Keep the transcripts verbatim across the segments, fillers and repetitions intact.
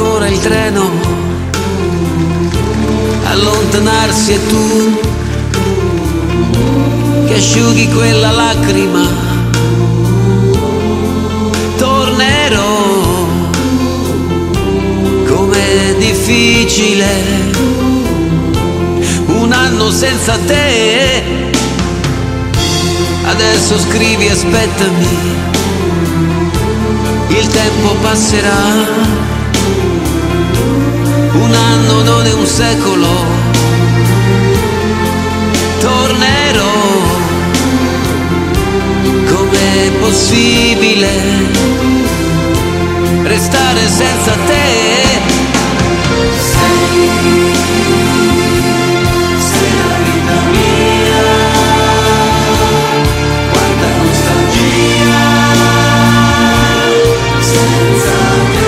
ancora il treno, allontanarsi e tu che asciughi quella lacrima. Tornerò, com'è difficile un anno senza te. Adesso scrivi aspettami, il tempo passerà. Un anno non è un secolo. Tornerò, com'è possibile restare senza te? Sei, sei la vita mia, quanta nostalgia senza te.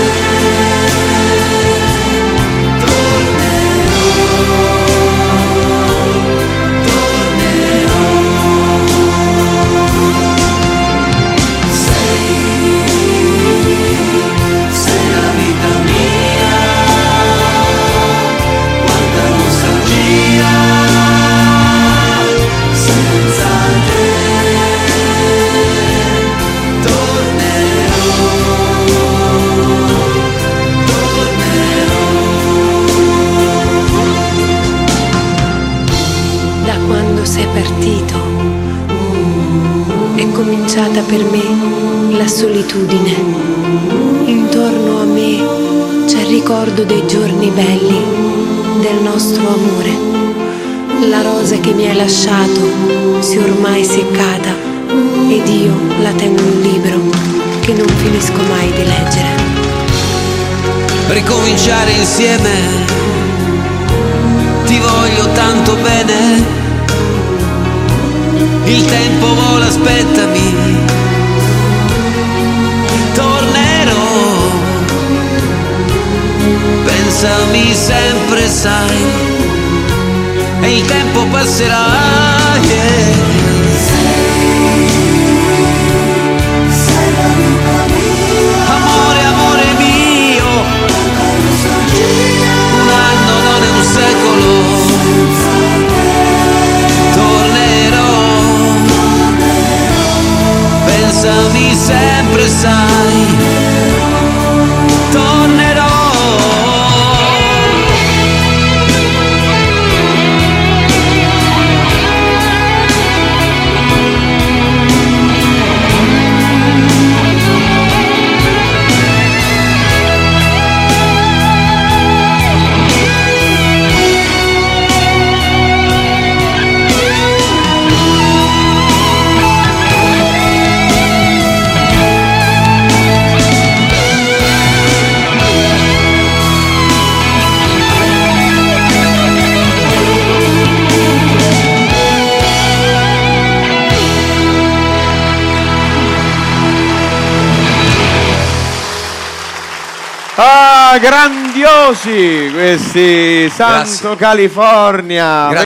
Sei partito, è cominciata per me la solitudine. Intorno a me c'è il ricordo dei giorni belli, del nostro amore. La rosa che mi hai lasciato si è ormai seccata ed io la tengo in un libro che non finisco mai di leggere. Ricominciare insieme, ti voglio tanto bene. Il tempo vola, aspettami, tornerò, pensami sempre, sai, e il tempo passerà, yeah. Sei, sei la vita mia, amore, amore mio, un anno non è un secolo. Pensami sempre, sai, tornerò. Ah, grandiosi questi Santo Grazie. California. Grazie.